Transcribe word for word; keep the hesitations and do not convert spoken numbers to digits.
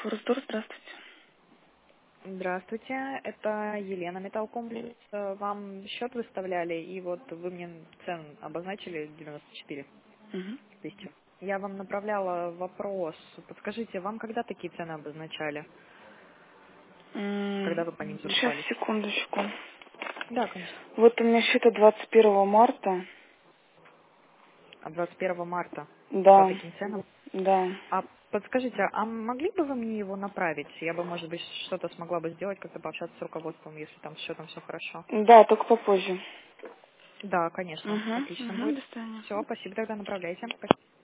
Форестор, здравствуйте. Здравствуйте, это Елена, Металлкомплекс. Э, Вам счет выставляли, и вот вы мне цену обозначили девяносто четыре Угу. тысячи. Я вам направляла вопрос. Подскажите, вам когда такие цены обозначали? Когда вы по ним Сейчас, закупались? секундочку. Да, конечно. Вот у меня счет от двадцать первого марта. От двадцать первого марта. По Да, таким ценам? да. А подскажите, а могли бы вы мне его направить? Я бы, может быть, что-то смогла бы сделать, как-то пообщаться с руководством, если там с счетом все хорошо. Да, только попозже. Да, конечно. Угу, Отлично угу, будет. до свидания. Все, спасибо, тогда направляйте.